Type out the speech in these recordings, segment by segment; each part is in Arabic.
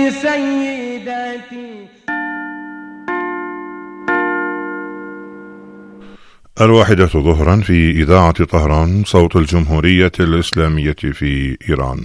سيداتي. 1:00 ظهرا في إذاعة طهران، صوت الجمهورية الإسلامية في إيران.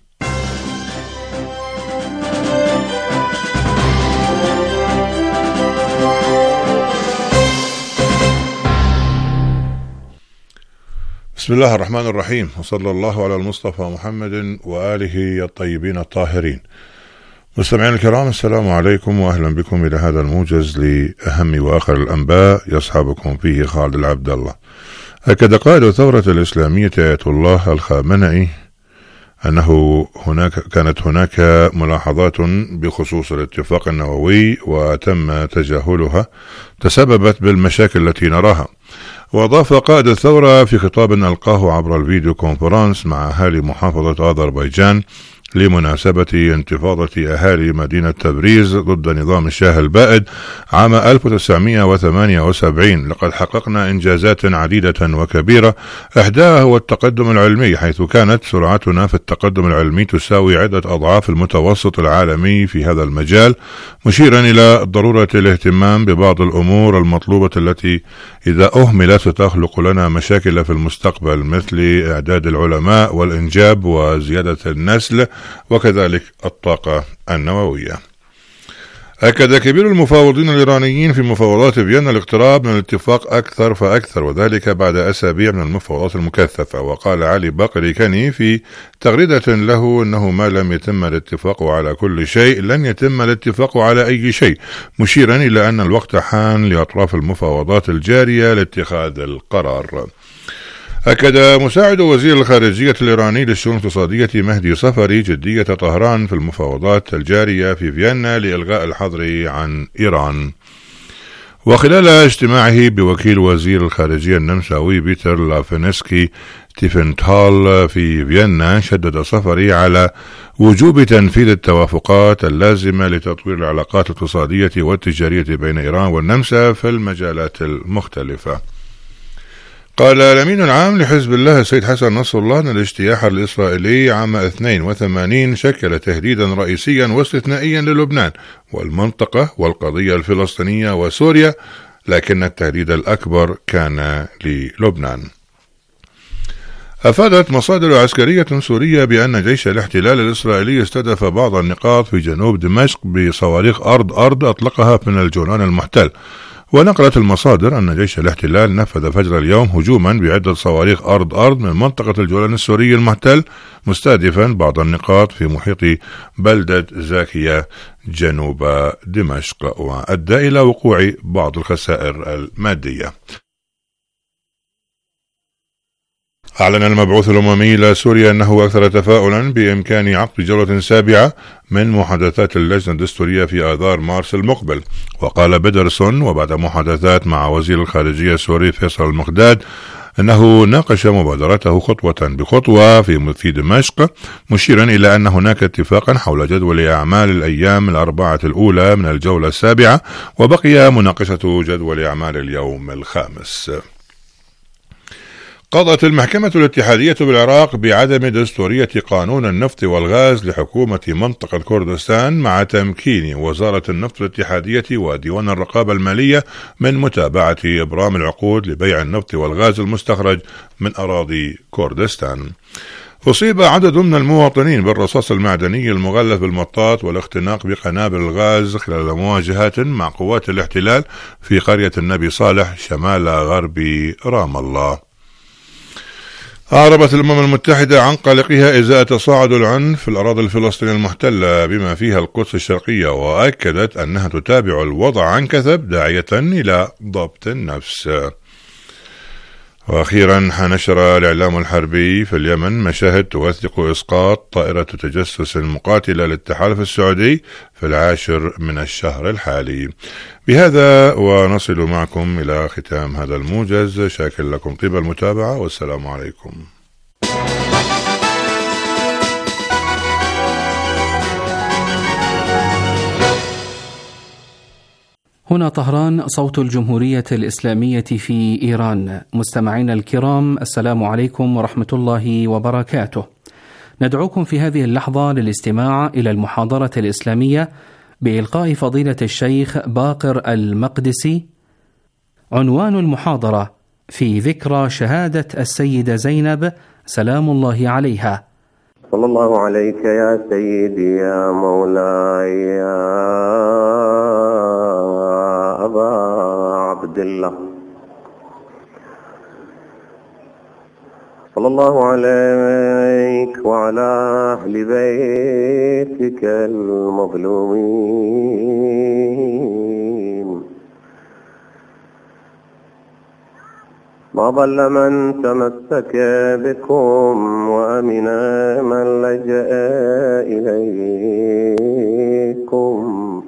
بسم الله الرحمن الرحيم، وصلى الله على المصطفى محمد وآله الطيبين الطاهرين. مستمعين الكرام، السلام عليكم وأهلا بكم إلى هذا الموجز لأهم وآخر الأنباء، يصحبكم فيه خالد العبد الله. أكد قائد الثورة الإسلامية آية الله الخامنئي أنه كانت هناك ملاحظات بخصوص الاتفاق النووي وتم تجاهلها تسببت بالمشاكل التي نراها. وأضاف قائد الثورة في خطاب ألقاه عبر الفيديو كونفرنس مع أهالي محافظة أذربيجان لمناسبة انتفاضة أهالي مدينة تبريز ضد نظام الشاه البائد عام 1978: لقد حققنا إنجازات عديدة وكبيرة، إحداها هو التقدم العلمي، حيث كانت سرعتنا في التقدم العلمي تساوي عدة أضعاف المتوسط العالمي في هذا المجال، مشيرا إلى ضرورة الاهتمام ببعض الأمور المطلوبة التي إذا أهملت ستخلق لنا مشاكل في المستقبل، مثل إعداد العلماء والإنجاب وزيادة النسل وكذلك الطاقة النووية. أكد كبير المفاوضين الإيرانيين في مفاوضات فيينا الاقتراب من الاتفاق أكثر فأكثر، وذلك بعد أسابيع من المفاوضات المكثفة. وقال علي باقري كني في تغريدة له أنه ما لم يتم الاتفاق على كل شيء لن يتم الاتفاق على أي شيء، مشيرا إلى أن الوقت حان لأطراف المفاوضات الجارية لاتخاذ القرار. أكد مساعد وزير الخارجية الإيراني للشؤون الاقتصادية مهدي صفري جدية طهران في المفاوضات الجارية في فيينا لإلغاء الحظر عن إيران. وخلال اجتماعه بوكيل وزير الخارجية النمساوي بيتر لافينسكي تيفنتال في فيينا، شدد صفري على وجوب تنفيذ التوافقات اللازمة لتطوير العلاقات الاقتصادية والتجارية بين إيران والنمسا في المجالات المختلفة. قال الأمين العام لحزب الله السيد حسن نصر الله أن الاجتياح الإسرائيلي عام 82 شكل تهديدا رئيسيا واستثنائيا للبنان والمنطقة والقضية الفلسطينية وسوريا، لكن التهديد الأكبر كان للبنان. أفادت مصادر عسكرية سورية بأن جيش الاحتلال الإسرائيلي استهدف بعض النقاط في جنوب دمشق بصواريخ أرض أطلقها من الجولان المحتل. ونقلت المصادر أن جيش الاحتلال نفذ فجر اليوم هجوما بعدة صواريخ أرض من منطقة الجولان السوري المحتل، مستهدفا بعض النقاط في محيط بلدة زاكية جنوب دمشق، وأدى إلى وقوع بعض الخسائر المادية. أعلن المبعوث الأممي إلى سوريا أنه أكثر تفاؤلا بإمكان عقد جولة سابعة من محادثات اللجنة الدستورية في آذار مارس المقبل. وقال بيدرسون وبعد محادثات مع وزير الخارجية السوري فيصل المقداد أنه ناقش مبادرته خطوة بخطوة في دمشق، مشيرا إلى أن هناك اتفاقا حول جدول أعمال الأيام 4 الأولى من الجولة السابعة، وبقي مناقشة جدول أعمال اليوم 5. قضت المحكمة الاتحادية بالعراق بعدم دستورية قانون النفط والغاز لحكومة منطقة كردستان، مع تمكين وزارة النفط الاتحادية وديوان الرقابة المالية من متابعة إبرام العقود لبيع النفط والغاز المستخرج من أراضي كردستان. أصيب عدد من المواطنين بالرصاص المعدني المغلف بالمطاط والاختناق بقنابل الغاز خلال مواجهات مع قوات الاحتلال في قرية النبي صالح شمال غرب رام الله. أعربت الأمم المتحدة عن قلقها إزاء تصاعد العنف في الأراضي الفلسطينية المحتلة بما فيها القدس الشرقية، وأكدت أنها تتابع الوضع عن كثب، داعية إلى ضبط النفس. وأخيرا، نشر الإعلام الحربي في اليمن مشاهد توثق إسقاط طائرة تجسس مقاتلة للتحالف السعودي في 10 من الشهر الحالي. بهذا ونصل معكم إلى ختام هذا الموجز، شاكر لكم طيب المتابعة، والسلام عليكم. هنا طهران، صوت الجمهورية الإسلامية في إيران. مستمعينا الكرام، السلام عليكم ورحمة الله وبركاته. ندعوكم في هذه اللحظة للاستماع إلى المحاضرة الإسلامية بإلقاء فضيلة الشيخ باقر المقدسي. عنوان المحاضرة: في ذكرى شهادة السيدة زينب سلام الله عليها. صلى الله عليك يا سيدي يا مولاي يا أبا عبد الله، صلى الله عليك وعلى أهل بيتك المظلومين. ما ضل من تمسك بكم وأمن من لجأ إليكم.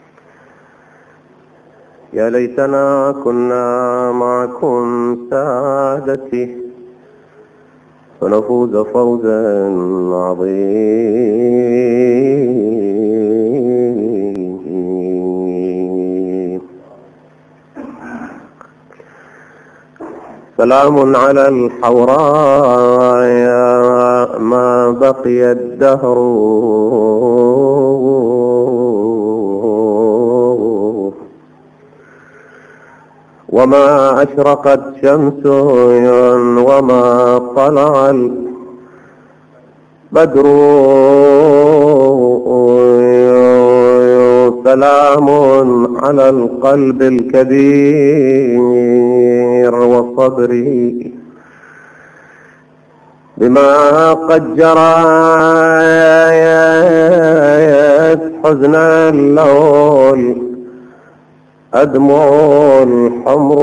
يا ليتنا كنا معكم سادتي فنفوز فوزا عظيما. سلام على الحوراء ما بقي الدهر، وما أشرقت شمس وما طلع البدر. سلام على القلب الكبير وصبري بما قد جرت حزن اللون أدمع الحمر.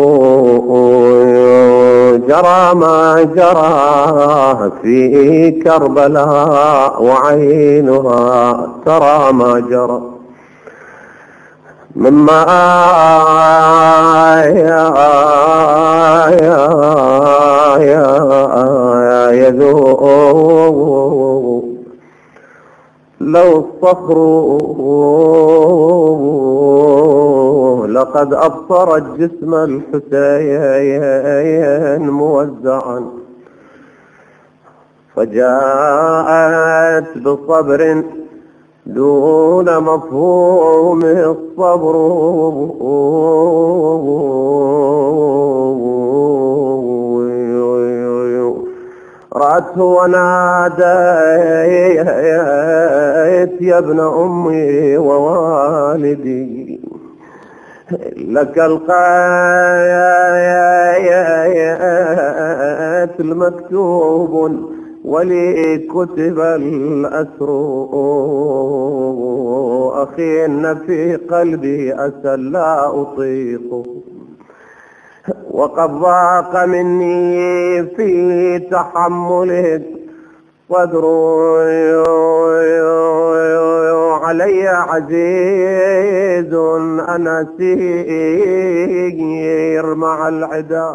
جرى ما جرى في كربلاء وعينها ترى ما جرى مما يذوق لو الصخر لقد أبصرت جسم الحسين موزعا، فجاءت بصبر دون مفهوم الصبر. رأته وناديت يا ابن أمي ووالدي لك القاتل مكتوب ولي كتب الأسر. أخي إن في قلبي أسى لا أطيق، وقد ضاق مني في تحمله صدر. علي عزيز أنا سير مع العدا،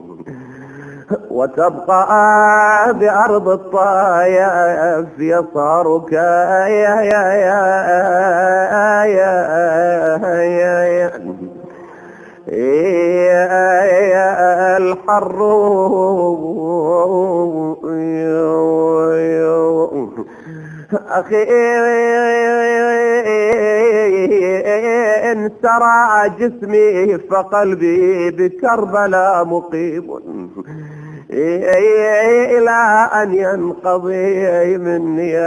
وتبقى بأرض الطائف يصارك الحر. أخي إن سرى جسمي فقلبي بكربلاء مقيم، إلى أن ينقضي مني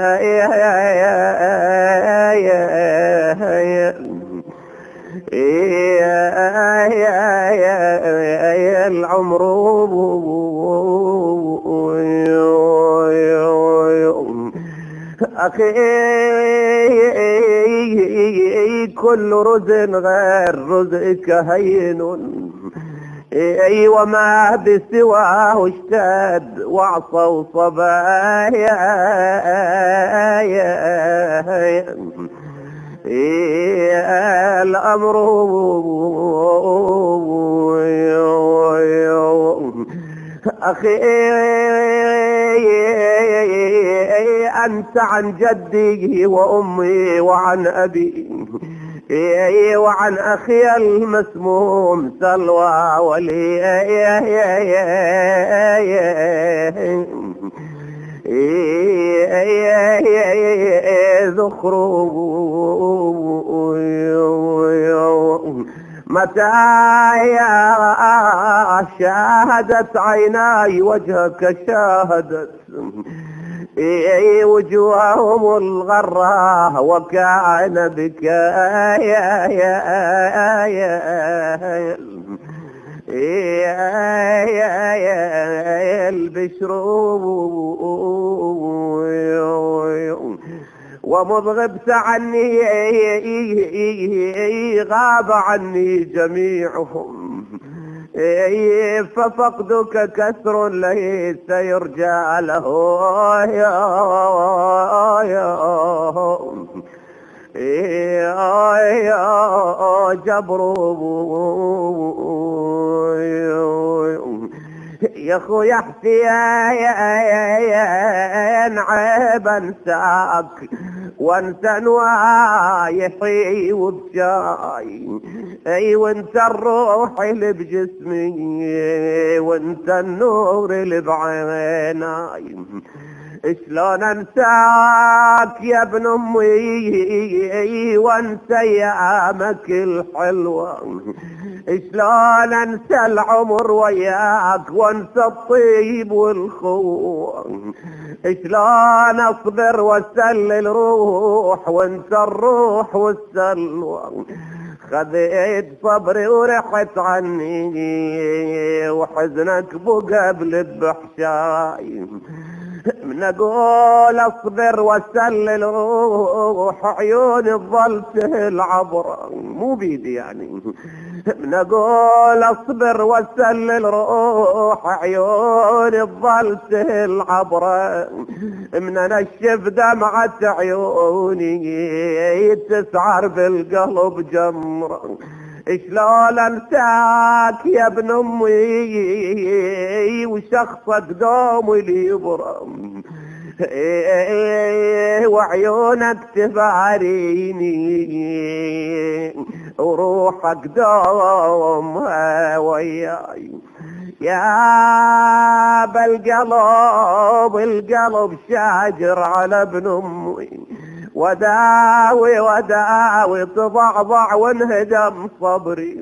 العمر. أخي كل رزق غير رزقك هين، وما بسواه اشتد وعصوا صبايا. الأمر أخي أنت عن جدي وأمي وعن أبي وعن أخي المسموم سلوى ولي ذخر متى شاهدت عيناي وجهك شاهدت وجوههم الغراء وكان بك البشر ومذ غبت عني غاب عني جميعهم ففقدك كسر ليس يرجى له جبر يا خويا حسين عيب انساك وانسى نوايحي وبشاي اي وانت الروح اللي بجسمي وانت النور اللي بعيناي شلون انساك يا ابن امي وانسى ايامك الحلوه شلون انسى العمر وياك وانسى الطيب والخوة شلون اصبر واسلل روح وانسى الروح والسلوى خذيت صبري ورحت عني وحزنك بقى بلب حشاي من اقول اصبر واسلل روح عيوني تظل تهل عبره مو بيدي يعني من اقول اصبر واسلل روح عيوني تظل تهل عبره من انشف دمعة عيوني تسعر بالقلب جمره شلون انساك يا ابن امي وشخصك دوم اللي يبرم وعيونك تفاريني وروحك دوم وياي يا بالقلب شاجر على ابن امي وداوي تضعضع وانهدم صبري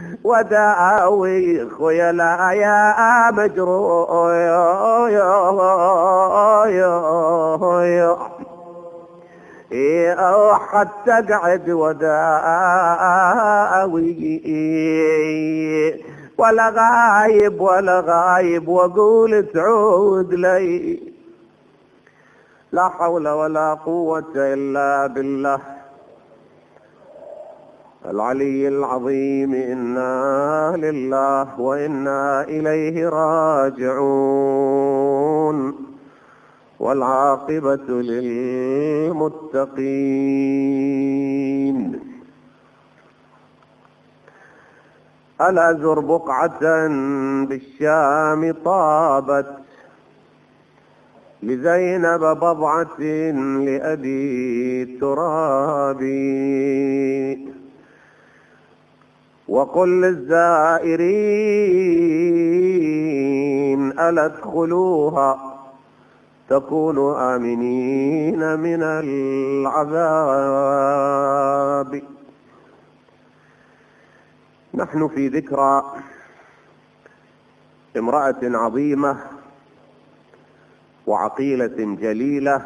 وداوي خيلا يا مجروح حتى قعد وداوي ولا غايب واقول تعود لي لا حول ولا قوة إلا بالله العلي العظيم. إنا لله وإنا إليه راجعون والعاقبة للمتقين. ألا زر بقعة بالشام طابت لزينب بضعة لأبي ترابي وقل للزائرين ألا ادخلوها تكونوا آمنين من العذاب. نحن في ذكرى امرأة عظيمة وعقيلة جليلة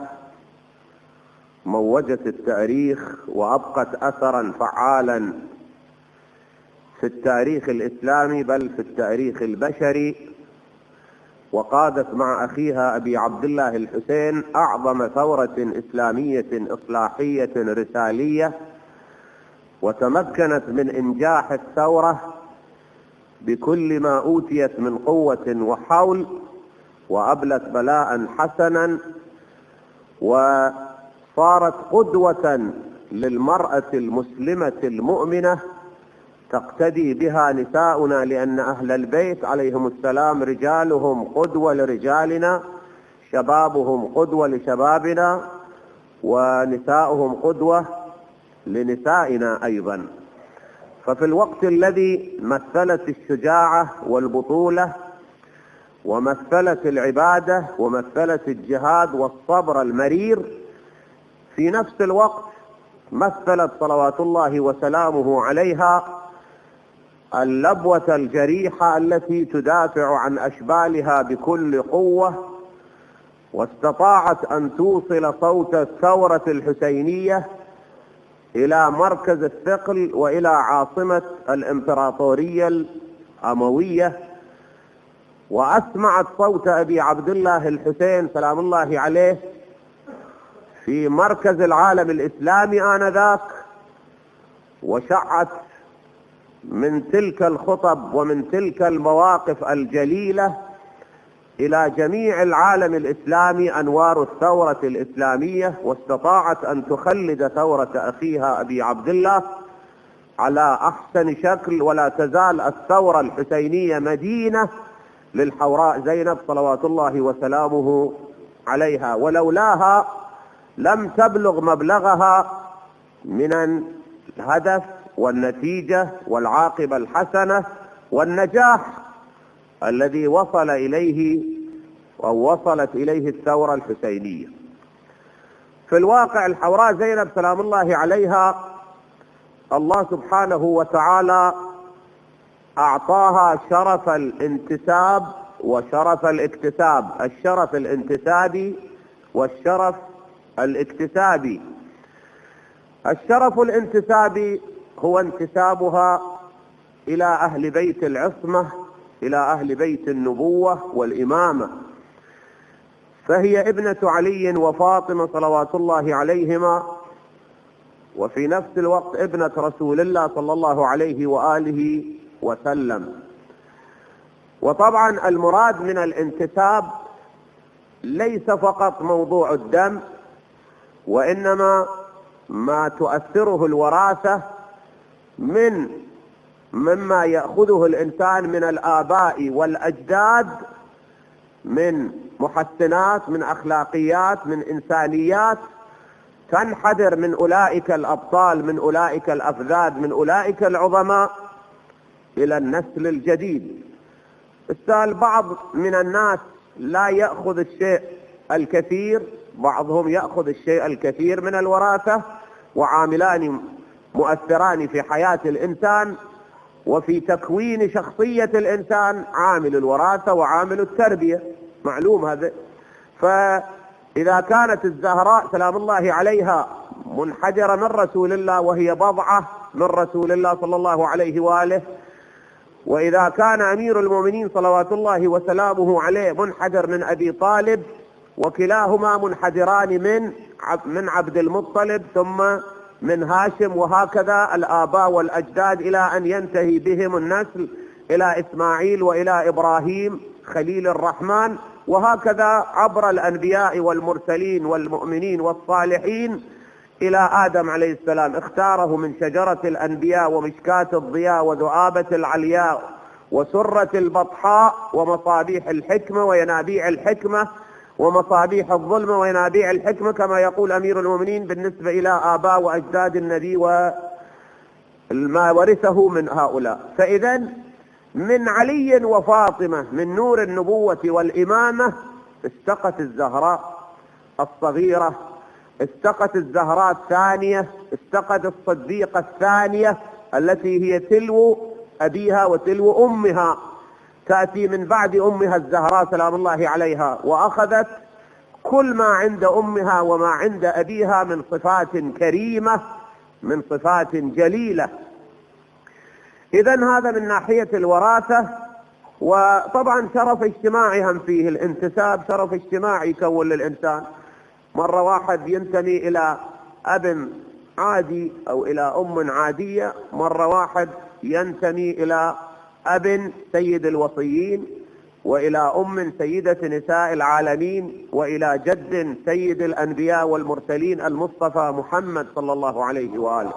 موجت التاريخ وأبقت أثرا فعالا في التاريخ الإسلامي بل في التاريخ البشري، وقادت مع أخيها أبي عبد الله الحسين أعظم ثورة إسلامية إصلاحية رسالية، وتمكنت من إنجاح الثورة بكل ما أوتيت من قوة وحول، وأبلت بلاء حسنا وصارت قدوة للمرأة المسلمة المؤمنة تقتدي بها نساؤنا، لأن أهل البيت عليهم السلام رجالهم قدوة لرجالنا، شبابهم قدوة لشبابنا، ونساؤهم قدوة لنسائنا أيضا. ففي الوقت الذي مثلت الشجاعة والبطولة ومثلت العبادة ومثلت الجهاد والصبر المرير. في نفس الوقت مثلت صلوات الله وسلامه عليها اللبوة الجريحة التي تدافع عن أشبالها بكل قوة، واستطاعت أن توصل صوت الثورة الحسينية إلى مركز الثقل وإلى عاصمة الإمبراطورية الأموية، وأسمعت صوت أبي عبد الله الحسين سلام الله عليه في مركز العالم الإسلامي آنذاك، وشعت من تلك الخطب ومن تلك المواقف الجليلة إلى جميع العالم الإسلامي أنوار الثورة الإسلامية، واستطاعت أن تخلد ثورة أخيها أبي عبد الله على أحسن شكل. ولا تزال الثورة الحسينية مدينة للحوراء زينب صلوات الله وسلامه عليها، ولولاها لم تبلغ مبلغها من الهدف والنتيجة والعاقبة الحسنة والنجاح الذي وصل إليه أو وصلت إليه الثورة الحسينية. في الواقع الحوراء زينب سلام الله عليها الله سبحانه وتعالى أعطاها شرف الانتساب وشرف الاكتساب، الشرف الانتسابي والشرف الاكتسابي. الشرف الانتسابي هو انتسابها إلى أهل بيت العصمة، إلى أهل بيت النبوة والإمامة، فهي ابنة علي وفاطمة صلوات الله عليهما، وفي نفس الوقت ابنة رسول الله صلى الله عليه وآله وسلم. وطبعا المراد من الانتساب ليس فقط موضوع الدم، وإنما ما تؤثره الوراثة مما يأخذه الإنسان من الآباء والأجداد من محسنات، من أخلاقيات، من إنسانيات، تنحدر من أولئك الأبطال، من أولئك الأفذاذ، من أولئك العظماء إلى النسل الجديد. البعض من الناس لا يأخذ الشيء الكثير، بعضهم يأخذ الشيء الكثير من الوراثة، وعاملان مؤثران في حياة الإنسان وفي تكوين شخصية الإنسان، عامل الوراثة وعامل التربية، معلوم هذا. فإذا كانت الزهراء سلام الله عليها منحدرة من رسول الله وهي بضعة من رسول الله صلى الله عليه وآله، وإذا كان أمير المؤمنين صلوات الله وسلامه عليه منحدر من أبي طالب، وكلاهما منحدران من عبد المطلب ثم من هاشم، وهكذا الآباء والأجداد إلى أن ينتهي بهم النسل إلى إسماعيل وإلى إبراهيم خليل الرحمن، وهكذا عبر الأنبياء والمرسلين والمؤمنين والصالحين إلى آدم عليه السلام. اختاره من شجرة الأنبياء ومشكاة الضياء وذؤابة العلياء وسرة البطحاء ومصابيح الحكمة وينابيع الحكمة ومصابيح الظلم وينابيع الحكمة، كما يقول أمير المؤمنين بالنسبة إلى آباء وأجداد النبي وما ورثه من هؤلاء. فإذا من علي وفاطمة من نور النبوة والإمامة استقت الزهراء الصغيرة، استقت الزهراء الثانية، استقت الصديقة الثانية التي هي تلو أبيها وتلو أمها، تأتي من بعد أمها الزهراء سلام الله عليها، وأخذت كل ما عند أمها وما عند أبيها من صفات كريمة، من صفات جليلة. إذن هذا من ناحية الوراثة. وطبعا شرف اجتماعي هم فيه الانتساب، شرف اجتماعي يكون للإنسان. مرة واحد ينتمي إلى أب عادي أو إلى أم عادية، مرة واحد ينتمي إلى أب سيد الوصيين، وإلى أم سيدة نساء العالمين، وإلى جد سيد الأنبياء والمرسلين المصطفى محمد صلى الله عليه وآله.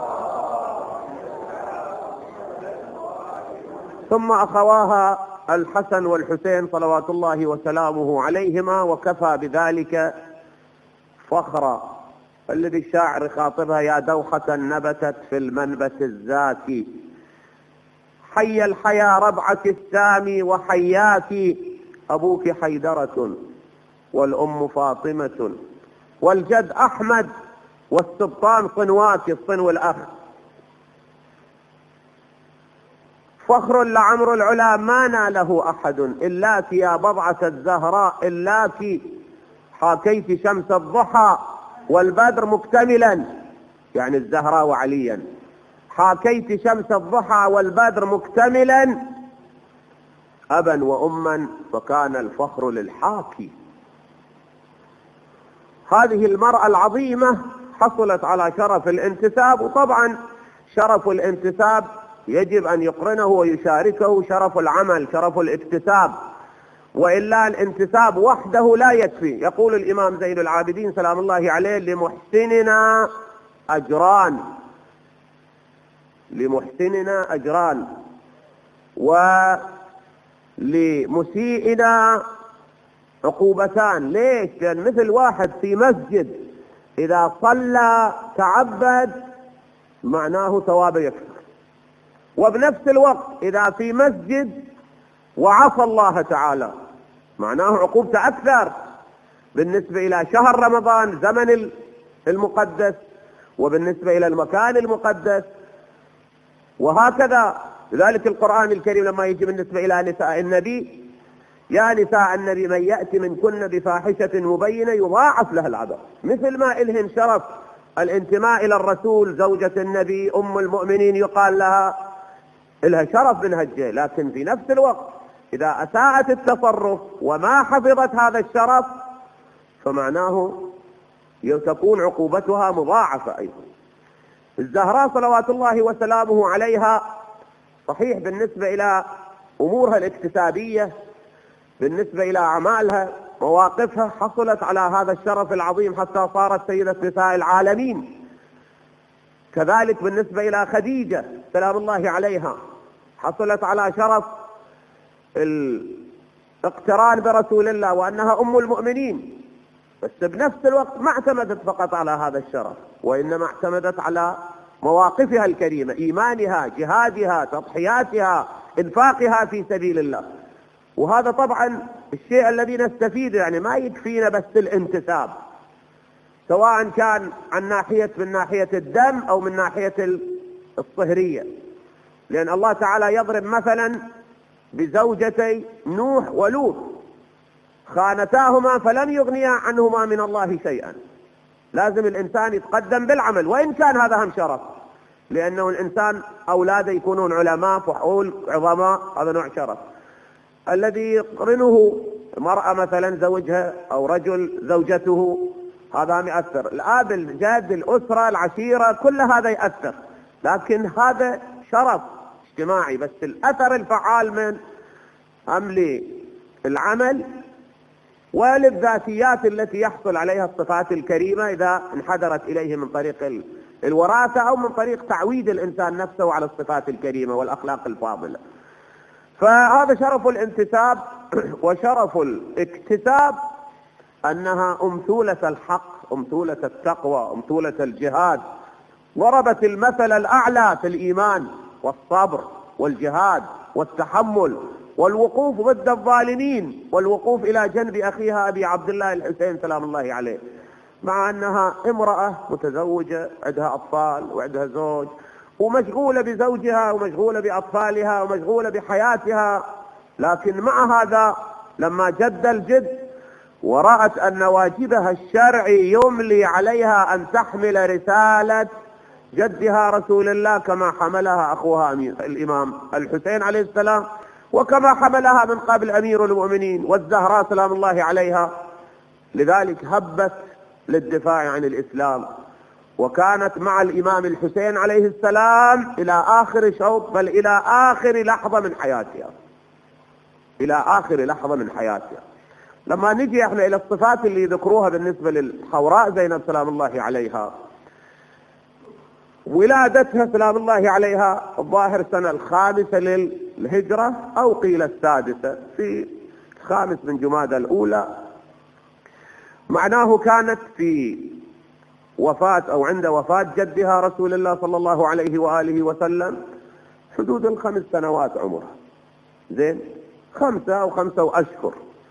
ثم أخواها الحسن والحسين صلوات الله وسلامه عليهما، وكفى بذلك فخرا. الذي الشاعر خاطبها: يا دوحة نبتت في المنبت الزاكي، حي الحيا ربعك السامي وحياك، أبوك حيدرة والأم فاطمة والجد أحمد والسبطان صنواك الصنو الأخ. فخر لعمر العلا ما ناله أحد إلاك يا بضعة الزهراء إلاك حاكيت شمس الضحى والبدر مكتملا، يعني الزهراء وعليا، حاكيت شمس الضحى والبدر مكتملا أبا وأما فكان الفخر للحاكي. هذه المرأة العظيمة حصلت على شرف الانتساب، وطبعا شرف الانتساب يجب أن يقرنه ويشاركه شرف العمل، شرف الاكتساب، وإلا الانتساب وحده لا يكفي. يقول الإمام زين العابدين سلام الله عليه: لمحسننا أجران، لمحسننا أجران ولمسيئنا عقوبتان. ليش؟ لأن مثل واحد في مسجد إذا صلى تعبد معناه ثوابه يكثر، وبنفس الوقت إذا في مسجد وعصى الله تعالى معناه عقوبته أكثر بالنسبة إلى شهر رمضان زمن المقدس، وبالنسبة إلى المكان المقدس، وهكذا. لذلك القرآن الكريم لما يجي بالنسبة إلى نساء النبي: يا نساء النبي من يأتي منكن بفاحشة مبينة يضاعف لها العذاب. مثل ما إلهم شرف الانتماء إلى الرسول زوجة النبي أم المؤمنين يقال لها إلها شرف من هالجهة، لكن في نفس الوقت إذا أساءت التصرف وما حفظت هذا الشرف فمعناه تكون عقوبتها مضاعفة أيضا. الزهراء صلوات الله وسلامه عليها صحيح بالنسبة إلى أمورها الاكتسابية، بالنسبة إلى أعمالها مواقفها، حصلت على هذا الشرف العظيم حتى صارت سيدة نساء العالمين. كذلك بالنسبة إلى خديجة سلام الله عليها حصلت على شرف الاقتران برسول الله وأنها أم المؤمنين، بس بنفس الوقت ما اعتمدت فقط على هذا الشرف، وإنما اعتمدت على مواقفها الكريمة، إيمانها، جهادها، تضحياتها، إنفاقها في سبيل الله. وهذا طبعا الشيء الذي نستفيد، يعني ما يكفينا بس الانتساب، سواء كان من ناحية الدم أو من ناحية الصهرية، لأن الله تعالى يضرب مثلا بزوجتي نوح ولوط: خانتاهما فلم يغنيا عنهما من الله شيئا. لازم الإنسان يتقدم بالعمل وإن كان هذا هم شرف، لأنه الإنسان أولاده يكونون علماء فحول عظماء، هذا نوع شرف. الذي يقرنه مرأة مثلا زوجها أو رجل زوجته هذا يأثر، الآب، الجد، الأسرة، العشيرة، كل هذا يأثر، لكن هذا شرف اجتماعي. بس الأثر الفعال من عمل العمل وللذاتيات التي يحصل عليها الصفات الكريمة إذا انحدرت إليه من طريق الوراثة أو من طريق تعويد الإنسان نفسه على الصفات الكريمة والأخلاق الفاضلة. فهذا شرف الانتساب. وشرف الاكتساب أنها أمثولة الحق، أمثولة التقوى، أمثولة الجهاد. ضربت المثل الأعلى في الإيمان والصبر والجهاد والتحمل والوقوف ضد الظالمين والوقوف إلى جنب أخيها أبي عبد الله الحسين سلام الله عليه، مع أنها امرأة متزوجة عندها أطفال وعندها زوج ومشغولة بزوجها ومشغولة بأطفالها ومشغولة بحياتها، لكن مع هذا لما جد الجد ورأت أن واجبها الشرعي يملي عليها أن تحمل رسالة جدها رسول الله كما حملها أخوها الإمام الحسين عليه السلام، وكما حملها من قبل أمير المؤمنين والزهراء سلام الله عليها. لذلك هبت للدفاع عن الإسلام، وكانت مع الإمام الحسين عليه السلام إلى آخر شوط، بل إلى آخر لحظة من حياتها، إلى آخر لحظة من حياتها. لما نجي احنا إلى الصفات اللي ذكروها بالنسبة للحوراء زينب سلام الله عليها، ولادتها سلام الله عليها الظاهر سنة 5 للهجرة أو قيل 6 في 5 من جمادى الأولى، معناه كانت في وفاة أو عند وفاة جدها رسول الله صلى الله عليه وآله وسلم حدود 5 سنوات عمرها، زين 5 أو 5 أشهر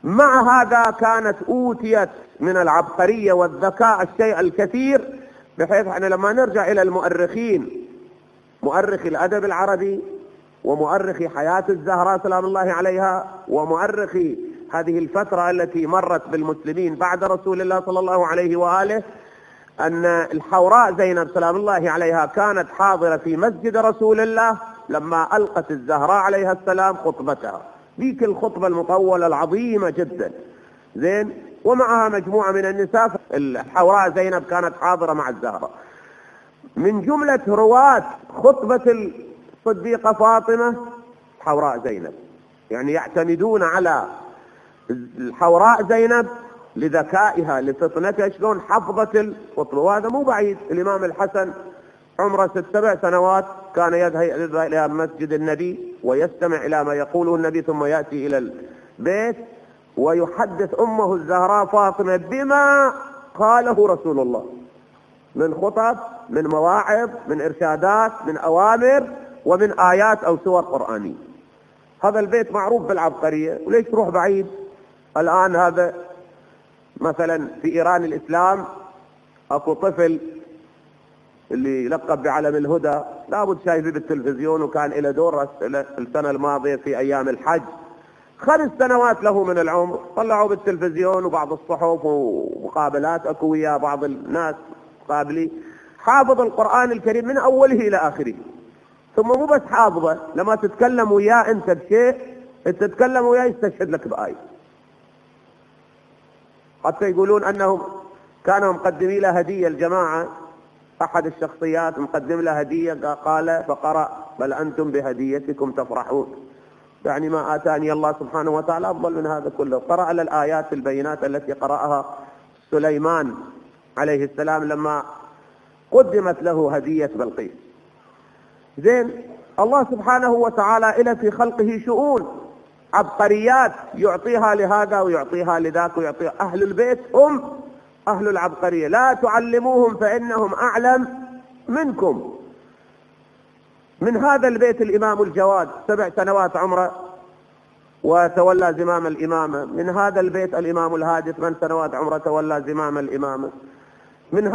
مع هذا كانت أوتيت من العبقرية والذكاء الشيء الكثير، بحيث أن لما نرجع إلى المؤرخين، مؤرخي الأدب العربي ومؤرخي حياة الزهراء سلام الله عليها ومؤرخي هذه الفترة التي مرت بالمسلمين بعد رسول الله صلى الله عليه وآله، أن الحوراء زينب سلام الله عليها كانت حاضرة في مسجد رسول الله لما ألقت الزهراء عليها السلام خطبتها، ذيك الخطبة المطولة العظيمة جدا، زين، ومعها مجموعة من النساء. الحوراء زينب كانت حاضرة مع الزهراء. من جملة رواة خطبة الصديقة فاطمة الحوراء زينب، يعني يعتمدون على الحوراء زينب لذكائها لفطنتها شلون حفظت الخطبة. وهذا مو بعيد، الإمام الحسن عمره 7 سنوات كان يذهب إلى مسجد النبي ويستمع إلى ما يقوله النبي، ثم يأتي إلى البيت ويحدث أمه الزهراء فاطمة بما قاله رسول الله من خطب، من مواعظ، من إرشادات، من أوامر، ومن آيات أو سور قرآنية. هذا البيت معروف بالعبقرية، وليش تروح بعيد؟ الآن هذا مثلا في إيران الإسلام أكو طفل اللي يلقب بعلم الهدى، لابد شايفه بالتلفزيون، وكان له دور السنة الماضية في أيام الحج، 5 سنوات له من العمر، طلعوا بالتلفزيون وبعض الصحف ومقابلات أكو ويا بعض الناس قابلي، حافظ القرآن الكريم من أوله إلى آخره. ثم مو بس حافظه، لما تتكلم وياه أنت بشيء تتكلم وياه يستشهد لك بآية. حتى يقولون أنهم كانوا مقدمين له هدية الجماعة، أحد الشخصيات مقدم له هدية، قال فقرأ بل أنتم بهديتكم تفرحون، يعني ما آتاني الله سبحانه وتعالى أفضل من هذا كله. قرأ الآيات البينات التي قرأها سليمان عليه السلام لما قدمت له هدية بلقيس. زين، الله سبحانه وتعالى إلى في خلقه شؤون، عبقريات يعطيها لهذا ويعطيها لذاك ويعطيها. أهل البيت هم أهل العبقرية، لا تعلموهم فإنهم أعلم منكم. من هذا البيت الإمام الجواد 7 سنوات عمره وتولى زمام الإمامة. من هذا البيت الإمام الهادي 8 سنوات عمره تولى زمام الإمامة. من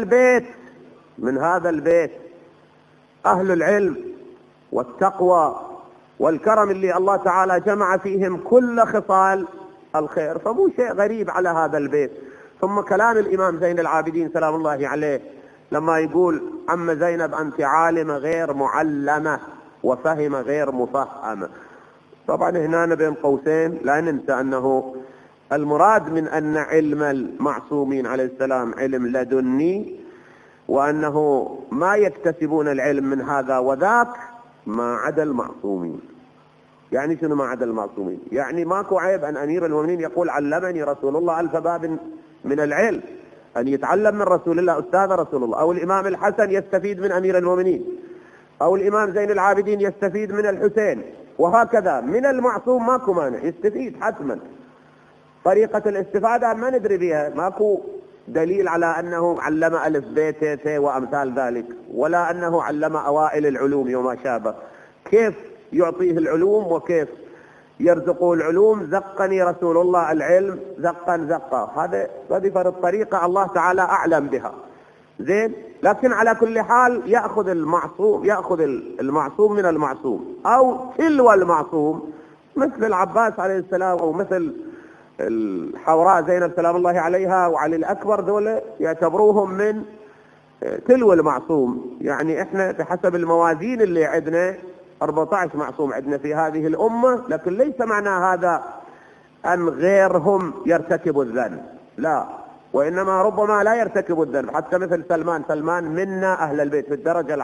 هذا البيت أهل العلم والتقوى والكرم اللي الله تعالى جمع فيهم كل خصال الخير، فمو شيء غريب على هذا البيت. ثم كلام الإمام زين العابدين سلام الله عليه لما يقول عم زينب أنت عالمة غير معلمة وفهم غير مفهمة. طبعا هنا بين قوسين لا ننسى أنه المراد من أن علم المعصومين عليه السلام علم لدني، وأنه ما يكتسبون العلم من هذا وذاك ما عدا المعصومين. يعني شنو ما عدا المعصومين؟ يعني ماكو عيب أن أمير المؤمنين يقول علمني رسول الله 1000 باب من العلم، أن يتعلم من رسول الله أستاذ رسول الله، أو الإمام الحسن يستفيد من أمير المؤمنين، أو الإمام زين العابدين يستفيد من الحسين، وهكذا. من المعصوم ماكو مانع، يستفيد حتما. طريقة الاستفادة ما ندري بها، ماكو دليل على أنه علم ألف ب ت ث وأمثال ذلك، ولا أنه علم أوائل العلوم وما شابه. كيف يعطيه العلوم وكيف يرزقه العلوم؟ زقني رسول الله العلم زقا زقا. هذه فرد طريقة الله تعالى أعلم بها. زين، لكن على كل حال يأخذ المعصوم من المعصوم، أو تلو المعصوم مثل العباس عليه السلام، أو مثل الحوراء زينب سلام الله عليها وعلي الأكبر، دول يعتبروهم من تلو المعصوم. يعني احنا بحسب الموازين اللي عندنا 14 معصوم عندنا في هذه الأمة، لكن ليس معنى هذا أن غيرهم يرتكبوا الذنب، لا، وإنما ربما لا يرتكبوا الذنب. حتى مثل سلمان منا أهل البيت في الدرجة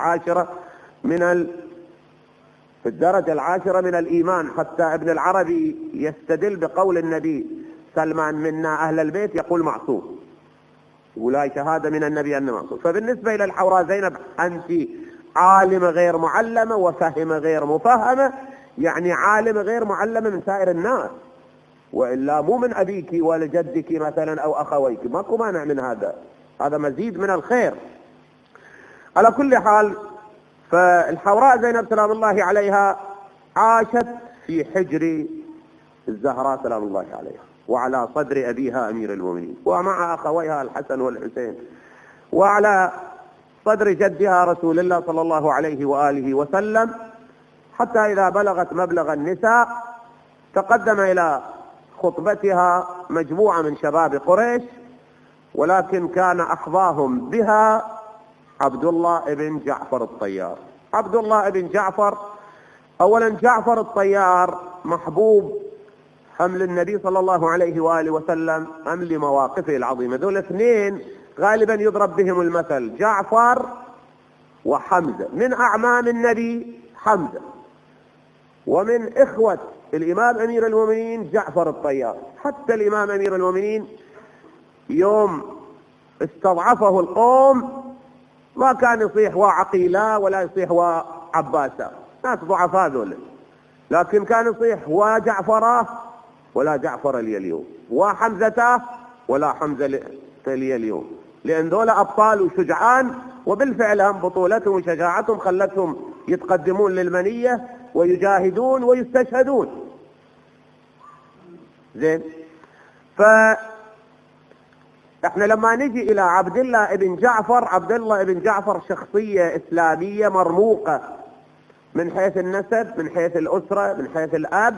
العاشرة من الإيمان. حتى ابن العربي يستدل بقول النبي سلمان منا أهل البيت، يقول معصوم، يقول هاي شهادة من النبي أنه معصوم. فبالنسبة إلى الحوراء زينب أنت عالمة غير معلمة وفهمة غير مفهمة، يعني عالمة غير معلمة من سائر الناس، وإلا مو من أبيك ولا جدك مثلا أو أخويك، ماكو مانع من هذا مزيد من الخير. على كل حال، فالحوراء زينب سلام الله عليها عاشت في حجر الزهراء سلام الله عليها، وعلى صدر أبيها أمير المؤمنين، ومع أخويها الحسن والحسين، وعلى صدر جدها رسول الله صلى الله عليه وآله وسلم، حتى إذا بلغت مبلغ النساء تقدم إلى خطبتها مجموعة من شباب قريش، ولكن كان أحظاهم بها عبد الله بن جعفر الطيار. عبد الله بن جعفر، أولا جعفر الطيار محبوب أم للنبي صلى الله عليه وآله وسلم أم لمواقفه العظيمة. ذول اثنين غالبا يضرب بهم المثل، جعفر وحمزة، من أعمام النبي حمزة، ومن إخوة الإمام أمير المؤمنين جعفر الطيار. حتى الإمام أمير المؤمنين يوم استضعفه القوم ما كان يصيح وعقيلا ولا يصيح وعباسا، ناس ضعفاء ذول، لكن كان يصيح وجعفره ولا جعفر لي اليوم، وحمزته ولا حمزة لي اليوم، لأن ذول أبطال وشجعان، وبالفعل هم بطولتهم وشجاعتهم خلتهم يتقدمون للمنية ويجاهدون ويستشهدون. زين، احنا لما نجي الى عبد الله بن جعفر، عبد الله بن جعفر شخصية اسلامية مرموقة من حيث النسب، من حيث الاسرة، من حيث الاب،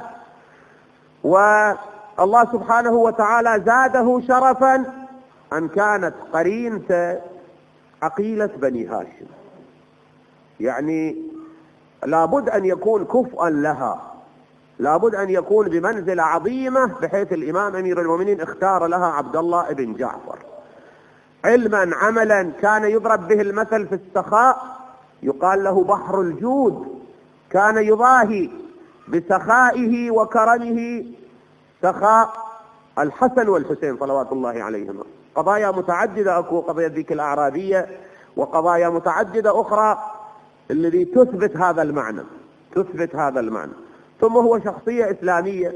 والله سبحانه وتعالى زاده شرفا ان كانت قرينة عقيلة بني هاشم، يعني لابد ان يكون كفءا لها، لابد أن يكون بمنزلة عظيمة، بحيث الإمام أمير المؤمنين اختار لها عبد الله بن جعفر. علما عملا كان يضرب به المثل في السخاء، يقال له بحر الجود، كان يضاهي بسخائه وكرمه سخاء الحسن والحسين صلوات الله عليهما. قضايا متعددة، أكو قضية ذيك الأعرابية وقضايا متعددة أخرى الذي تثبت هذا المعنى، تثبت هذا المعنى. ثم هو شخصية إسلامية،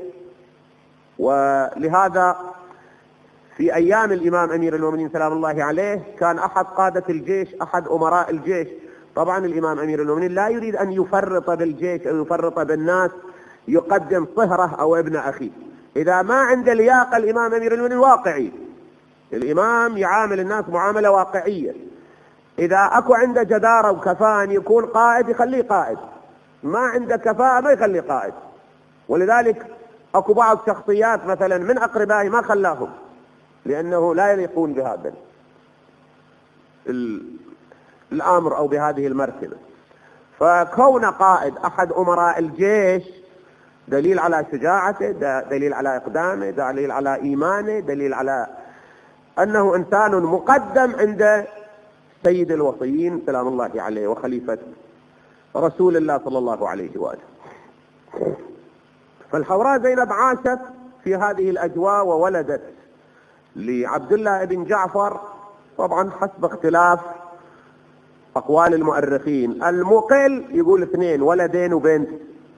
ولهذا في أيام الإمام أمير المؤمنين سلام الله عليه كان أحد قادة الجيش، أحد أمراء الجيش. طبعا الإمام أمير المؤمنين لا يريد أن يفرط بالجيش أو يفرط بالناس، يقدم صهره أو ابن أخيه. إذا ما عنده لياقة الإمام أمير المؤمنين واقعي، الإمام يعامل الناس معاملة واقعية. إذا أكو عنده جدارة وكفاءة أن يكون قائد يخليه قائد، ما عنده كفاءة ما يخلي قائد. ولذلك اكو بعض شخصيات مثلا من اقربائه ما خلاهم، لانه لا يليقون بهذا الامر او بهذه المرتبة. فكون قائد احد امراء الجيش دليل على شجاعته، دليل على اقدامه، دليل على ايمانه، دليل على انه انسان مقدم عند سيد الوصيين سلام الله عليه وخليفة رسول الله صلى الله عليه وآله. فالحوراء زينب عاشت في هذه الأجواء وولدت لعبد الله بن جعفر، طبعا حسب اختلاف أقوال المؤرخين. المقل يقول 2 ولدين وبنت،